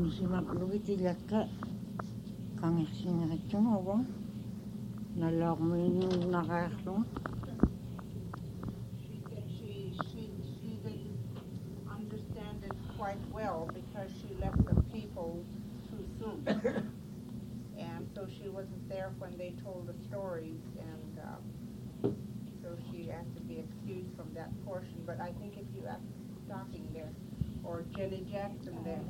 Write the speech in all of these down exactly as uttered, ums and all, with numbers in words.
унисимаклугитилакка кангерсинератсугава налаормииннуннараарлуга quite well because she left the people too soon. And so she wasn't there when they told the stories, and uh, so she has to be excused from that portion. But I think if you ask Stocking there, or Jenny Jackson there.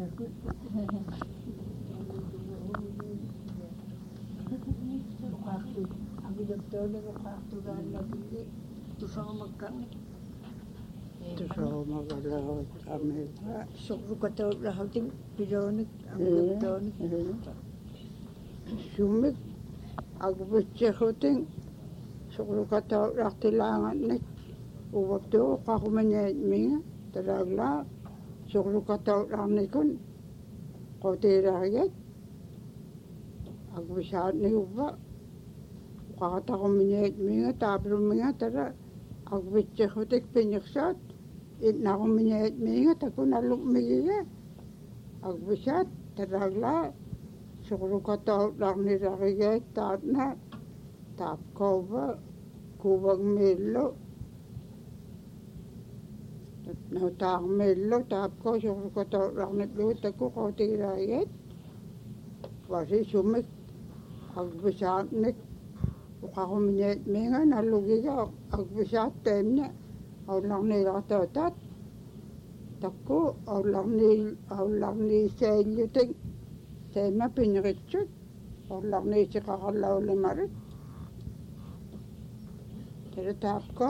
Tusoomagalaa ameva sorrukataullarrutin piloonik amgaptoonik summik aguvitserrutin sorrukataullartilaangannik uvaptuu qarumaniat minga talaaglaa sorrukataullarnikun qotiilariat aguvisaatniguvva qarataqumaniat minga taapluminga tala aguvitserrutik pinirsaat itnarumineet miinga takunallummigiga agvisat taragla suqrukataullarnilarigeet taatna taapkova kuvagmillo no taarmillo taapko suqrukataullarnilluut taku qotiilarigeet vasi summik agvisaatnik uqarumineet miinga nallugiga agvisaat taimna aullarniilartautat takku aullarni aullarni saillutin taima piniritsut aullarniisiqarallaulimarit tala taapko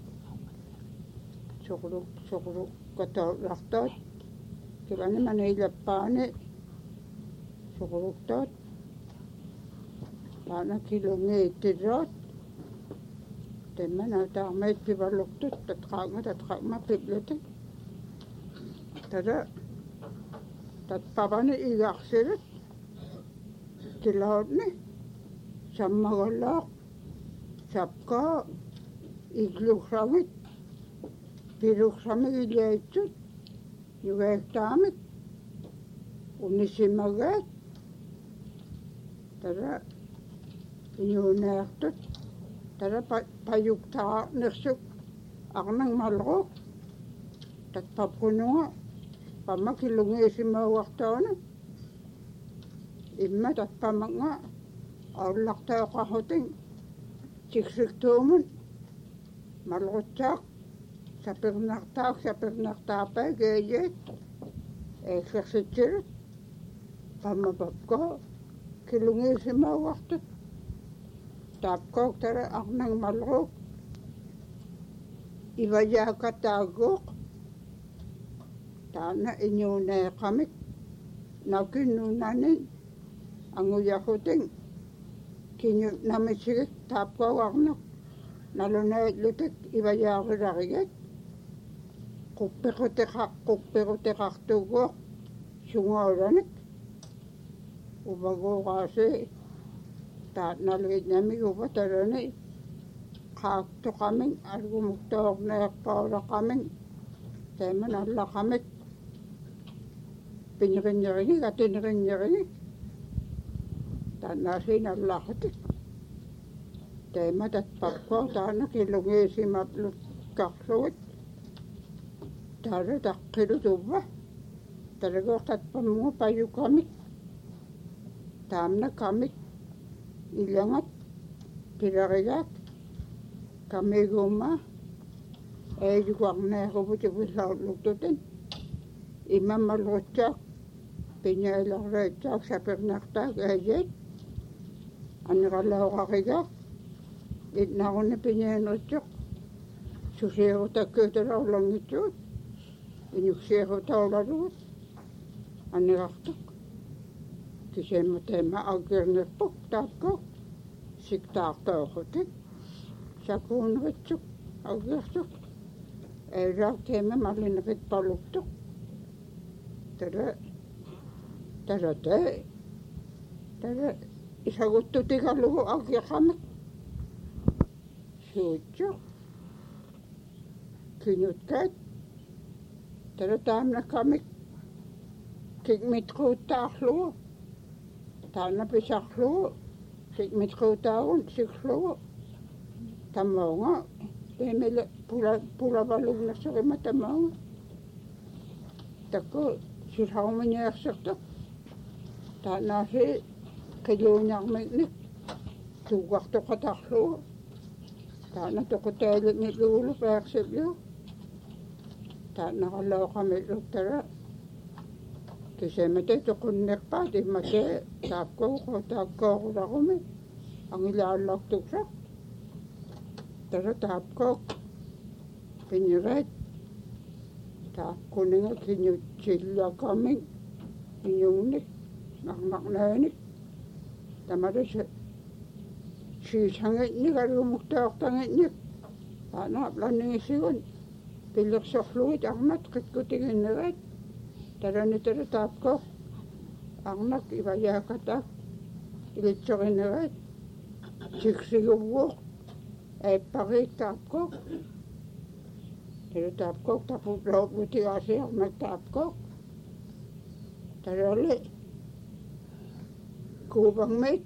suqlu suqlu kataullartaat kilani maniilappaani suqluktaat taana kilungiittirraat Temmen taarmeet pivaluktut tatqaaqma tatqaaqma piplutik tada tatpavani igarsilut tilautni sammagalaaq sapkaa igluqsamit piluqsamik iliaitsut yugaektaamik unisimagaat tada iñuunaartut tada payuktaa nirsuk arnang malruq tatpapkununga pamma kilungiisimauartauna imma tatpamanga aullartaoqarrutin tiksiktuumun malrutsaaq sapirnartaaq sapirnartaapaa geeyeet eeksersitsilut pamma papko kilungiisimauartut taapkook tara arnang malruq ivayaakataaguuq taana iñuuneeqamik nakinnunanin anguyahutin kiñut namisigik taapkoagarnak nalunaitlutik ivayaarilarigit quppiqutiqaq quppiqutiqartuguuq sungoolanik uvaguuqaasi taatnaluitnamiguva tarani qaaqtuqamik argumuktoorneerpaulaqamik taiman allaqamik pinriññerigi gatinriññerigi taatnaasiin allaqatik taima tatpakko taana kilungiisimaplut qarlugit taara taqqilut uvva taragoo tatpamunga payukamik taamna kamik ilangat pilarigaak kamiguma eeyuqarneequvutivillauluktutin imammalrutsaaq piñailarreitsaaq sapirnartaak eeyeet aniralaoqarigaaq itnaruni piñainritsuq susiirutakkuutalaulangitsuut iñuksiirutaulalugut anirartuq kisemma taima agirnirpuk taapkoq siktaartooqutik sakuunritsuk agirsuq eeraaq taima mallinerit paluktuq tara tara tee tara isaguttutigalugu agiqamik suutsuq kiñutkaat tara taamnakamik kikmitruuttaarlugu taana pisarlugu kikmitruutaagun siklugu tamaunga temele pula pulavalugnersorima tamaunga takku silhaumaniarsertuq taanaasi qiluuniarmiknik tuuqartoqatarlugu taana toqutaalingilluulu peersillu taanaqalooqamilluttara kisemate toqunnerpaat immate taapkouqu taakkoorulaqumi angilaallartuksa tara taapkook pinnireet taapkuninga kinyutsillakaming inyungnik naqnaqnaanik tamarisa siisangitnik alumuktaortangitnik taanaaplaningisigun pillersorluit arnat qitkutinginnerat tarani tara taapkook arnak ivayaakatak ilitsorinnerat siksiguvuuq aippariik taapkook tara taapkook taputlootlutigaasiarnak taapkook tarali kuuvangmit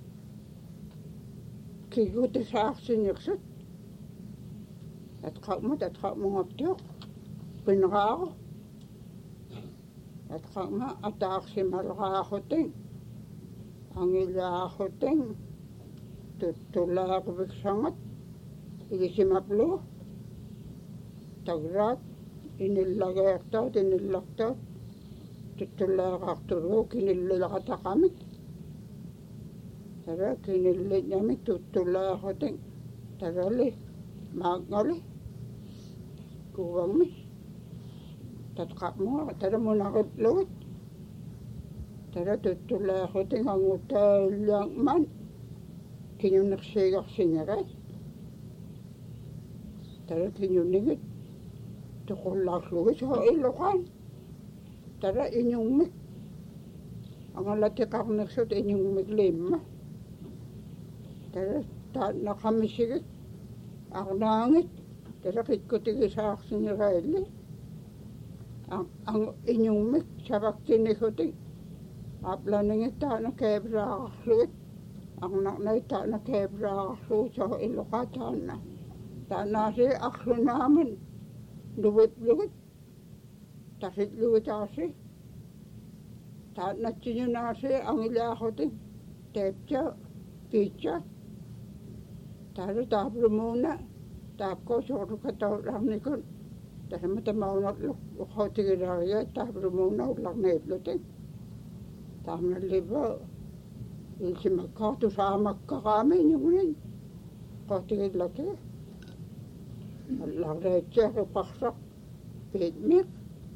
kigutisaarsinirsut atqaqmat atqaqmungaptiuq pinraaru atqaqma ataarsimalraaruting angilaaruting tuttulaaruviksangat igisimaplu tagraat inillageertaut inillartaut tuttulaaqartulugu kinillilaqataqamik tara kinilliñamik tuttulaaruting tarali maaqngali kuuvangmi tatqaqmuga tara munaqiplugut tara tuttulaaruting angutaallaangman kiñunersiigarsinerat tara kiñunigit toqullaarlugit ho illuqaan tara iñungmik angalatiqarnersut iñungmik liimma tara taannaqamisigit arnaangit tara qitkutigisaarsinerailli ang iñungmik savaktinigutik aplaningit taana keepraaqarlugit arnaqnait taana keepraaqarlugit ho illuqaa taanna taanaasi arlunaamun nuviplugit tasitlugitaasi taannatsiñunaasi angilaaqutik teepca piitsa taara taaprumuuna taapkosuorukataularnikun tasama tamaunarluk uqautigilariat taaprumuuna ullarniiplutik taamnalliva ilsimakkaartu saamakkaqaami iñugunin qautigillaki allarlaitsiaqiparsaq piitmiq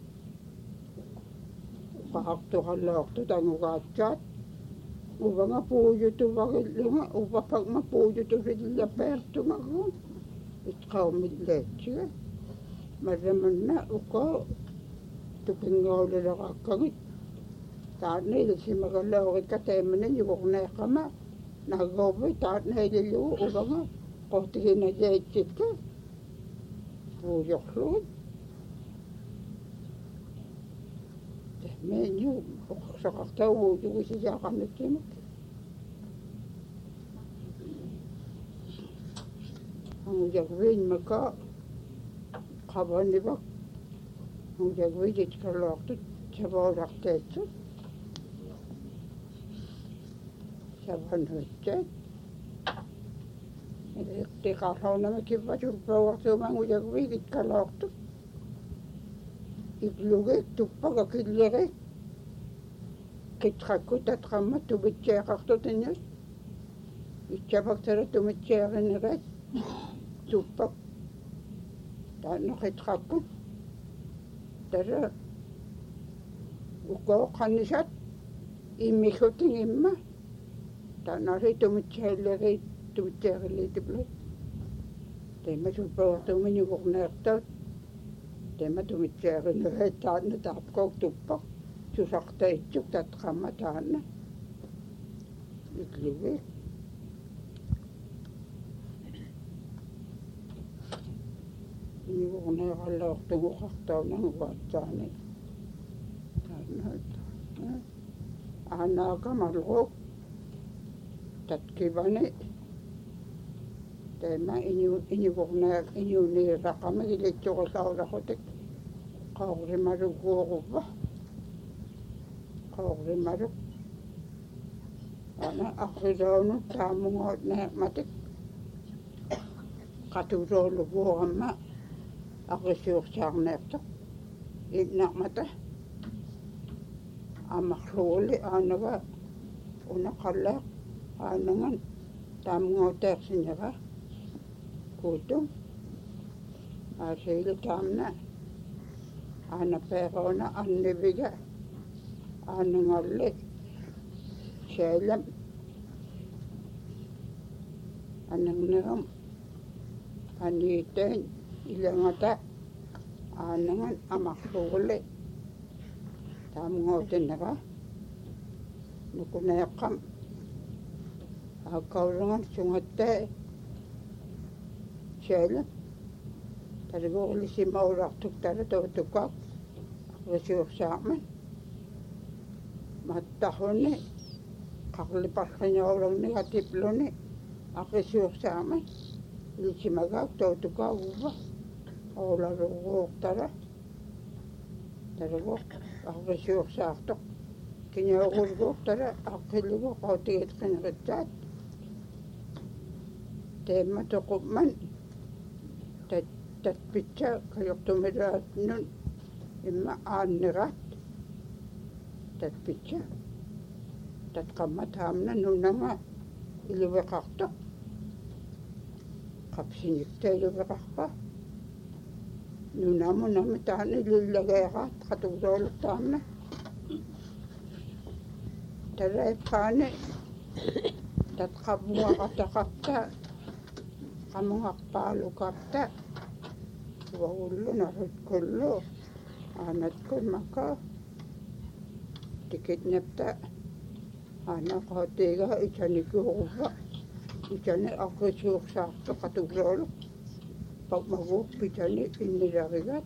uqaartuqalloortu tangugaatsaat uvanga puuyutuvagillunga uvapagma puuyutusillapeertungaguun itqaumilleetsiga marramanna uqa tupingoolilaqakkagit taanna ilisimagalloorikka teemana yugorneeqama naggoorvi taanna ilillugu uvanga qautiginayeitsikka puuyorlugut tehmeñu uqsaqartauguutugusisiaqarnitsimuk angujagviinmaka qavanivak angujagviititkalloortut savoolarteetsut savanhuitsaat iqtiqarraunama kivvasurpauartuuma angujagviigitkalloortut iklugik tuppaga killerik qitqakkut tatqammat tumitseeqartutinnut itsapaktara tumitseerinnerat tuppak taanna qitqakkut tara uqooqqannisat immikutin imma taannaari tumitseellerit tumitseerilliitiplut teema surpauartuuma yugorneertaut teema tumitseerinnerat taanna taapkook tuppak susartaitsuk tatqamma taanna iklugik yugorneeralloortuguqartaunanguaatsaani taanna Anaka malgo tatkibani tema inyu inyu gurna inyu ni rakama ile chokol kaura hotek kaure maru goruba kaure maru ana akhironu tamungo ne matik katuro goma akhirok charnepto inna mata amakhloli anaga una kalla anangan tamungo tersinyaga kutum asile tamna ana perona annebiga anangalle shelam anangnam aniten ilangata anangan amakhloli tamungo tenaga nukunayakam akaurangan sungatte shelam tarigoli si mauraktuk tara tutukak resiok saman matahone kaklipaskanya orang negatif lone resiok saman lisi magak tutukak uba ola rogok tara tarigok resiok saktok kenya urgok tara akiligo kautigit kinritat tema tokupman tat tat pitcha kayok tumirat nun imma aannirat tat pitcha tat kamat hamna nunanga iliwekakta kapsinikta iliwekakka nunamu namitani lilagayakat katugdoluk tamna taray kane tat kabunga katakakta kamunga palukakta wahullo narut kullo anat kun maka tikit nepta anak hatiga ichani kuhuba ichani aku syuk sakto katugrolo pag maguk pichani iniragigat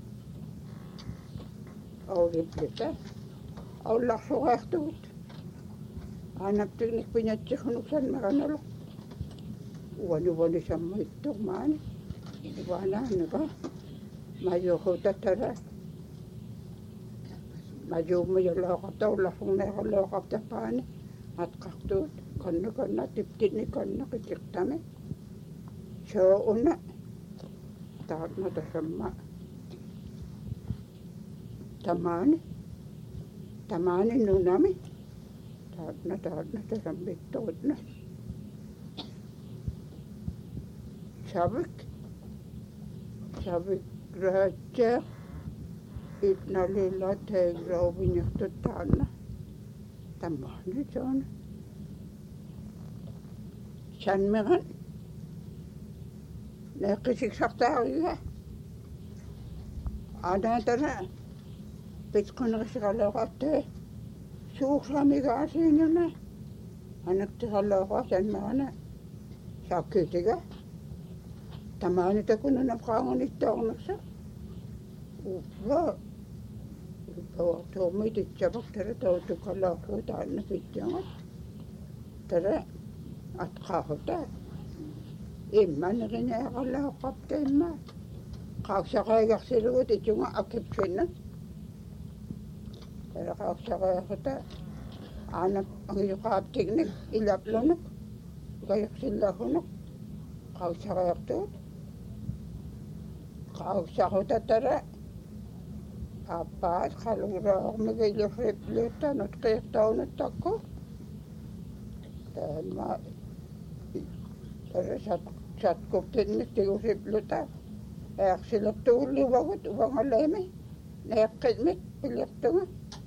au riplita au laksukaktuit anak tiknik pinyatsiknuksan maranalo wani-wani sama itu mana wana naka mayo hota tara mayo mayo lokata ulafung na lokata pani at kaktut kanna kanna tiptini kanna kitiktame so una taat na tasama tamani tamani nunami taat na taat na tasambit tot na sabik sabik raja itnalila tegrau binyaktatana tamani jana sanmegan nekisik saktaariga adatana pitkunakisikalaqatte suuksamiga asiinana anaktisalaqa sanmegana sakkitiga tamani takuna napqaanganittoornersa uva uva toomit itchavak tara tautukalaaqu taanna pitjangat tara atqaaruta imma neriñaaqalaaqapta imma qaaqsaqaigarsilugut itjunga akipsinna tara qaaqsaqaiqata aanap angiuqaaptiknik ilaplunuk gayuqsillahunuk qaaqsaqaiqtuut qaaqsaquta tara appaat qaluraormiga ilufripluutta nutqiiqtaunuttakku taama tara sat satkuptinnik tigusipluta eaqsilaqtugulluvagut uvangaleemi neeqqitmik piliqtunga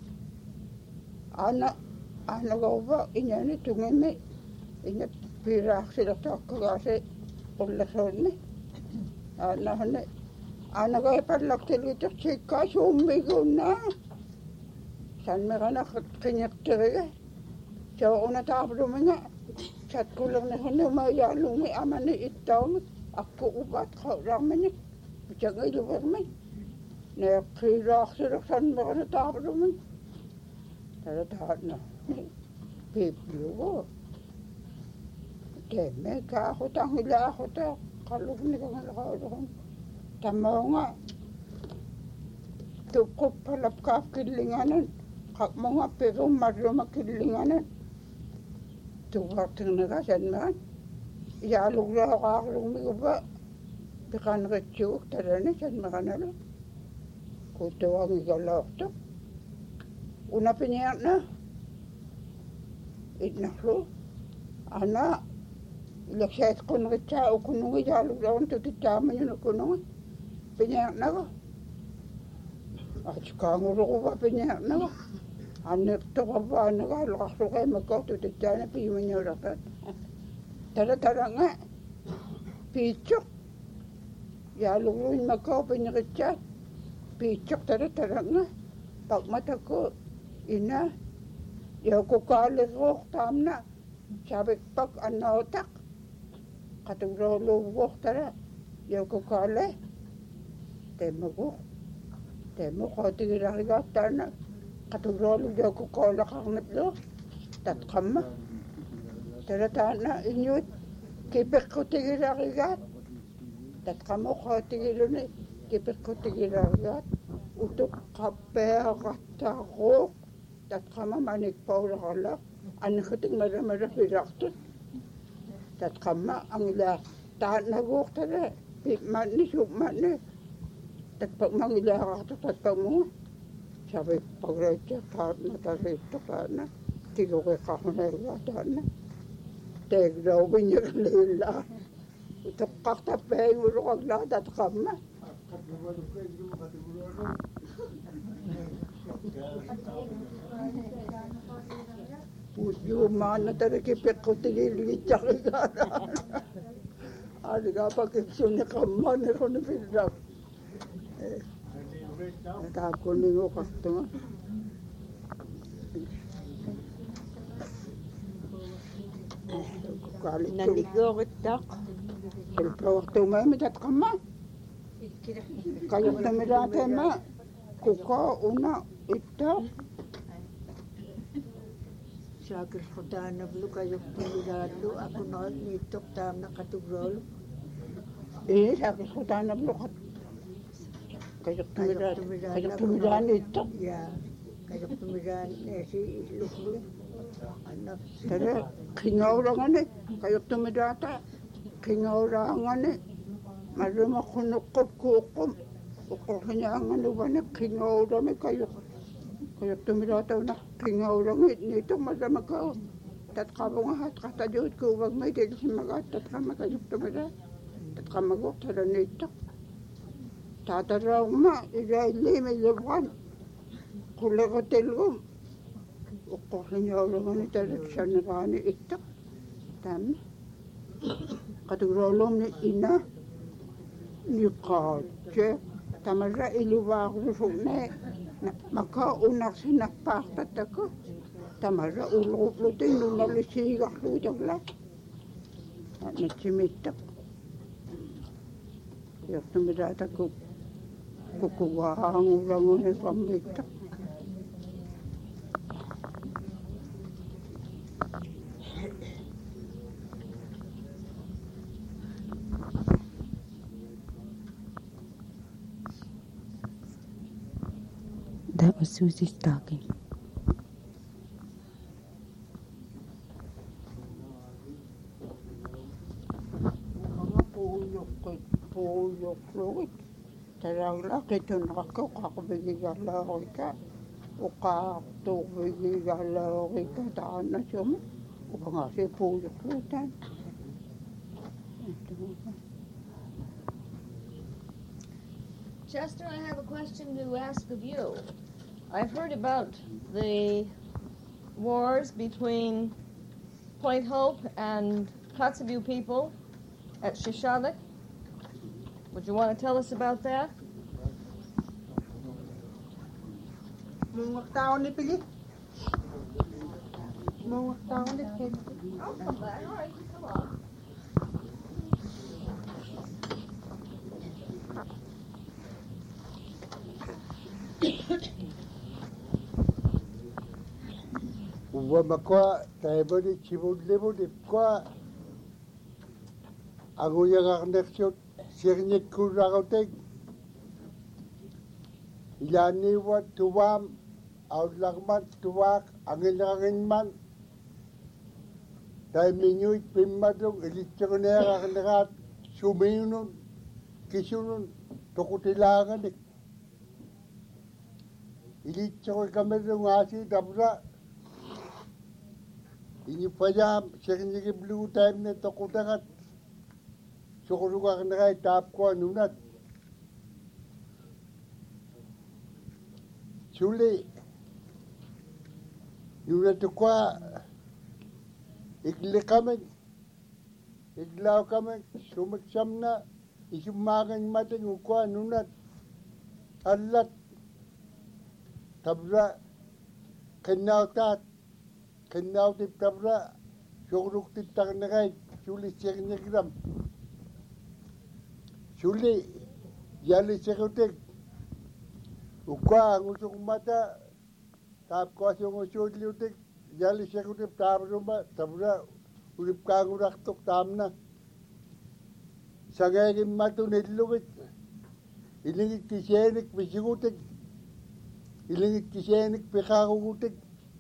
ana anagauva iñani tungimi iña piraaqsilaqtuakkagaasi ullasoonni anahne anagai parlaqtilgitik sikkaa suummiguna sanmegana qinyiqtiriga souna taapluminga satkulernihunnuma yaalumi amani ittaumik akku upat qawrarminik pichangailuvermi neeqqiraaqsilaq sanmegana taaplumin tara taatna piiplugu teme kaahutang ilaahuta qalugnikangalaqaulugun tamaunga tuqqupalap kaafkillinganan qaqmunga pivum marruma killinganan tuwartirnagasanmaan iyaalugraaqaaqlugmigupa piqanritsuuk talani sanmaqanalu kutuangigalortuq unapiniarna itnarlu ana ilaksaat qunritsaa ukunungi iyaalugraaqun tutitaamayunukunungi piniarnagu atskaanguruqupa piniarnagu annertoqavaanagaaluqarluqaimakko tutitaana piimañuuraqaat tala taranga piitsuq iyaalugruinmakko piniqitsaat piitsuq tala taranga paqmatakku ina yaukukaalirruuq taamna sabikpak annautaq qatugrooluuguuq tala yaukukaale temmaguuq temmu qootigilarigaat taana qatugroolu yaukukoolaqarniplu tatqamma tala taana iñuut kipiqqutigilagigaat tatqamu qootigiluni kipiqqutigilagigaat utuq qappeaqattaaruuq tatqama manikpaulaqarlaq anniqatik maramara pilaqtut tatqama angilaa taanaguuq tala pipmanni supmanni tatpaqmangilaaqartu tatpamunga sabikpagreitsa taatna tariittu taatna tiguqiqqarnaigaa taatna teegdaubiñiqliillaa utuqqartappeeguruqaglaa tatqamma Jumaana tara kipiqqutigiilgitsaqigaana aligaapakipsuni qammani quni pilrak taakkuninguqartunga naliguuqittaq silpauartumaimi tatqamma kayuqtamilaateema kuko una ittaq saakirqutaanavlu kayuqtamilaallu akunoot niittoq taamna qatugroolu ee saakirqutaanavlu kayuqtamilaan kayuqtamilaan ittaq yaa kayuqtamilaan neesi isluklu tara qingaurangani kayuqtamilaata qingauraangani marruma qunuqqupkuuqqum uqqorñaanganuvani qingaurami kayuq kayuqtamilaatauna qingaurangi niittoq marramakau tatqavungahat qatajuut kuuvagmai tigisimagaat tatqama kayuqtamilaa tatqamaguuq tara niittoq taataraugma ilailliimi ilivqan qulleqatilgum uqqorñaurangani tara sanniqaani ittaq taamna qatugroolumni ina niqaatse tamarra iluvaarusuqne makka unarsinappaartattaku tamarra ulruqlutin nunalisiigarluutaqla natsimittaq yortumilaataku kukugaanguranguni qammittaq That was Susie talking. puuyuqlugit taraaglaqitun qaqbigigallaorika uqaartuuqbigigallaorika taannasuma upangaasi puuyuqluutaan Chester, I have a question to ask of you. I've heard about the wars between Point Hope and Kotzebue people at Shishalik. Would you want to tell us about that? Mga tao ni Pili. Mga tao ni Pili. I'll come back. All right, you come on. Wa makwa taibani chibud lebud kwa aku yang akan shot sirnyik kurautek ilani wa tuwam outlagman tuwak angin angin man dai minuit pimmadung ilitchonera akan suminun kisunun tokutilangan dik ilitchon kamerung asi tabra ini pajam sirnyik blue time ne tokutakat sukuruga akan tap ko nunat Chuli, nunat kwa ikli kami, iklaw kami, sumaksam na, isumagan mating ukwa nunat, alat, tabra, kenaw tat, kenaw tip tabra, sukuruk tip taknakay, chuli siyang nagram. Chuli, yali sekutik, ukwa ngusuk mata tap kosong ngusuk liutik jali sekutip tap rumah tabra urip kangurak tok tamna sagay matu nilugit ilingit kisenik pisigutik ilingit kisenik pikagutik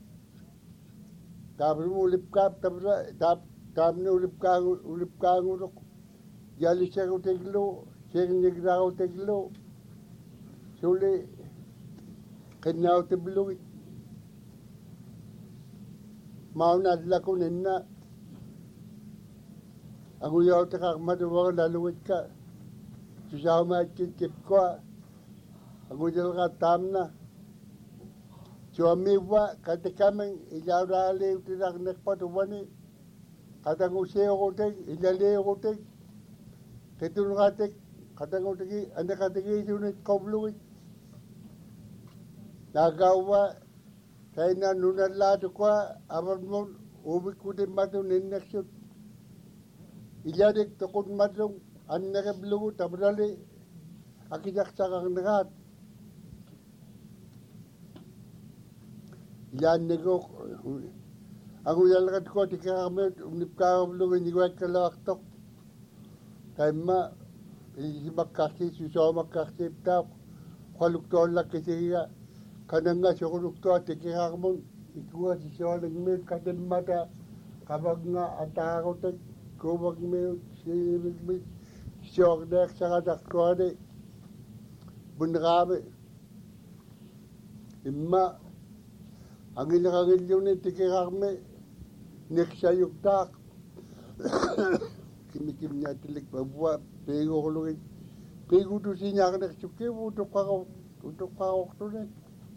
tap urip kap tabra tap tamne urip kangu urip kangurok jali sekutik lo seknik rautik lo suli Kenau tebelugit. Mau na laku nina. Aku yau tekak madu wang laluit ka. Susah mat kikip ko. Aku jel ka tamna. Suami wa kata kameng ilaw rale utirak nekpat wani. Kata ngusay otek ilale otek. Ketun katek kata nguteki anda kateki sunit koblugit. Nagawa kaya na nunalado kwa awan mo ubikutin matu ninneksyon iladik tukod matong an nakablugo tabrali akijaksak ang nakat ilan niko ang uyalakat ko tika kami unip kakablugo hindi ko kalaktok kaya ma hindi magkasi susaw magkasi tap kwaluktoon lang kasi nga Kananga sukuruk to tikikak mo ikuha si soaling milk katin mata kapag nga atakotek kubag milk sinimig milk siyok dek sa kadaktuade bunrami imma ang inakagil yun ni tikikak me neksayuk tak kimikim niya tilik babwa pego kulungin pego to sinya ka neksuki utok ka utok ka oktunin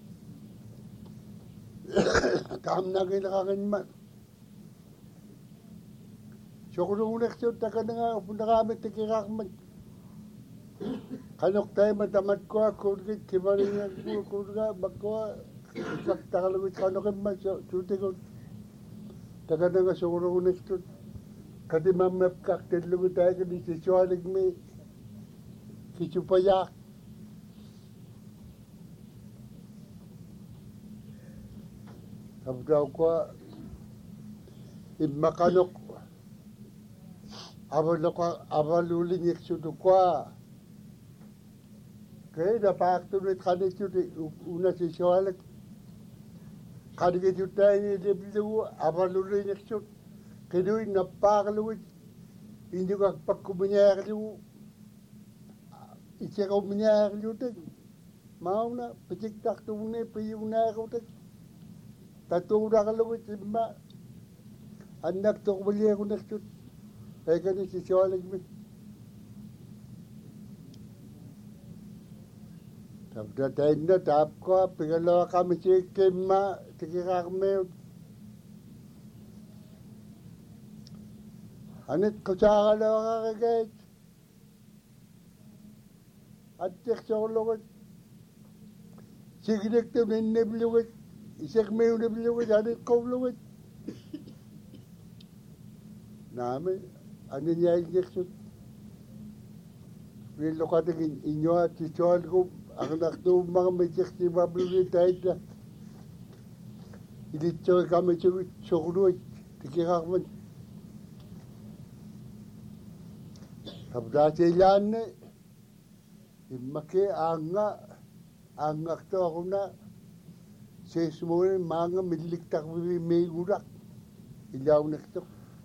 Kam na kinakakin man. So kung uneksyon, taka na nga, punakamit na kikakman. Kanok tayo matamat ko, kurgit, kimarin yan, kurga, magko, isak takalawit kanokin man, suti ko. Taka na nga, so kung uneksyon, kati mamap kaktil lumit tayo, kani si Sualig may kisupayak. Abdaw ko imakanok abalo ko abaluling iksudo ko kaya napakto nit kanit yun una si Sualig kanit yun tayo niliblo abaluling iksud kaya yun napakaluwit hindi ko pagkuminyaklo isya ko minyaklo din mauna pitiktak tunay piyuna ko din Tatura kalawit imba. Anak to kumali ako naksut. Ay ka si Sualig mi. Tapos tayo na tap ko. Pingalawa kami si Kima. Tikikak me. Anit ko sa kalawa kakagayt. At tiksolawit. Sigilik to ninibluwit. Isek may unibluwit, anit kawluwit. Namin, ano niya injeksyon? Wilo ka tingin inyo at sisuan ko, ang nakto mga may injeksyon mabluwit tayo na. ilitsoy kami chugit chugruit tikikakman tabda cheilanne immake anga angak to akuna sesmone manga milliktak vi meigurak ilawnekto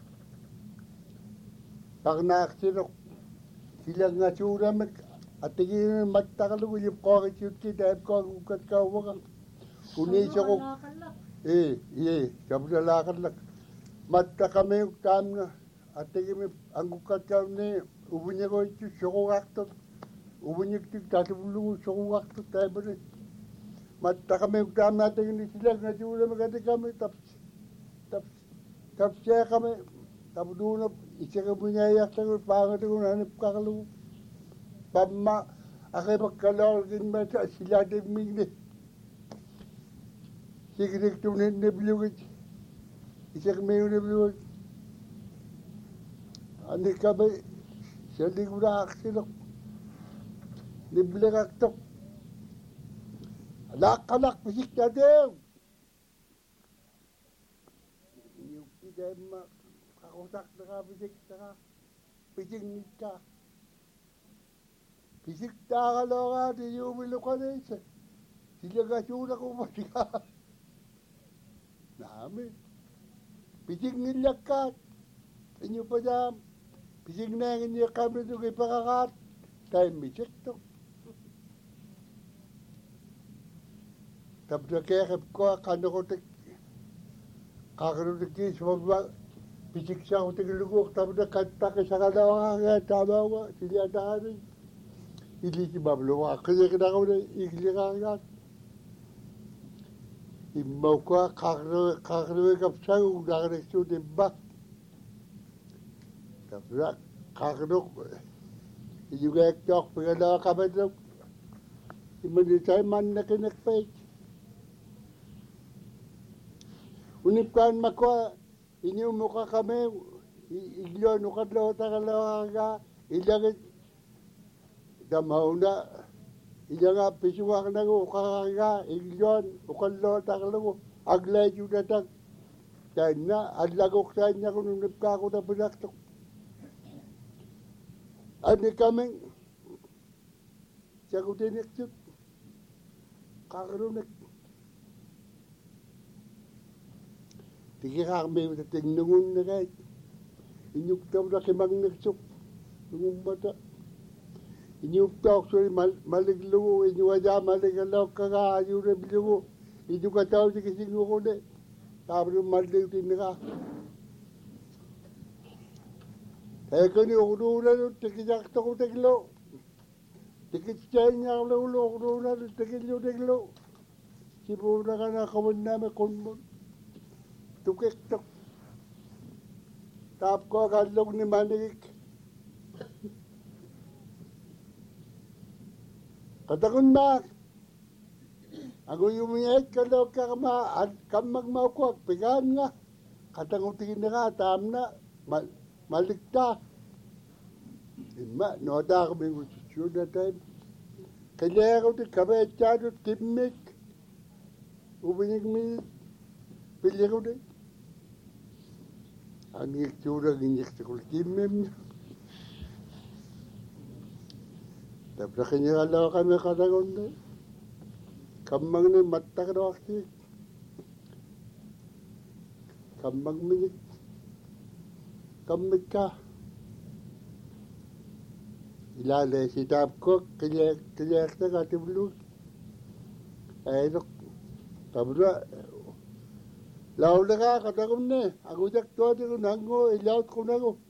pagnaaktirok sila nga churamek atigin mattakalu yip ko kitki dab ko ukat ka waga uni chako eh eh sabda lakalak matta kame tamna atigin angukat ka ne ubunya ko chu choko akto ubunya tik tatulu choko akto tabre matta kame tamna atigin sila nga churamek atigame tap tap tap siya kame tabduno ichaka punya yak tagur pangat ko nanip kakalu pamma akai bakkalol gin mata sila de mingne sigrik tu ne ne bluget ichak me ne bluget andi kabe seli gura aksilo ne blegak to lak kalak pisik tadem yuki demma kakosak taka pisik taka pisik nika pisik taka loka di yumilo ka nese sila kasuna ko matiga nami pisik nilakat inyo pa jam pisik na inyo kami to kay pakakat tayo misik to tabda kaya ko kano ko tek kakano tek kis magba pisik siya ko tek lugok tabda kanta kaya kalawa kaya tamawa sila dahari ili si bablo kaya kaya ko na igli kaya imau ko kakano kakano kapsa kung nakarekso dimba tabda kakano yung ektok pagkala kabadok imanitay man na kinakpay unipkan makwa inyo mukha kami iglo nukadlo takalawaga ilagit damauna ilaga pisuwak na ko kakaga iglo nukadlo takalawo aglay judatag dahil na adlagok sa inyo kung nunipka ko na pinaktok ani kami siya ko tiniksip kakarunik Tiki kami sa tinungun na kahit inyuktaw na kimang nagsok nung bata inyuktaw so maliglugo inyuwaja maligalaw kakayo na bilugo inyukataw si kisingo ko na tapos maligtin na ka kaya kani ukuro na nun tikisakta ko tiklo tikitsay niya ako na ukuro na nun tikilo tiklo sipura ka na kawan namin konmon tukik tuk tap ko kalog ni manik katakun mak ako yumiyay kalog ka kama at kamag maukwag pigan nga katangutin na ka tam na mal malikta ima noda ko may gusto na time kaya ko ti kabe chadot kimik ubinig mi pilih ko din ang itsura ginyak sa kulkimim. Tapos kanya kalaw kami katagon na. Kamang na matak na wakti. Kamang minik. Kamik ka. Ilalay si tap ko, kaya kaya na katibulog. Ay, tapos na, Law na ka, katakom na eh. Ako jak to, di ko nango, ilaut ko na ko.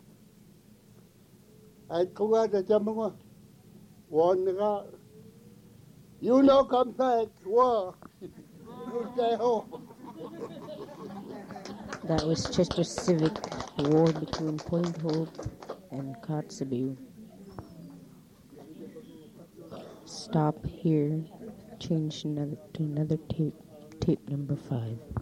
Ay ko nga, nasama ko. Wan na ka. You know, come back. Wow. You stay home. That was Chester Civic, war between Point Hope and Kotzebue. Stop here, change another, to another tape, tape number five.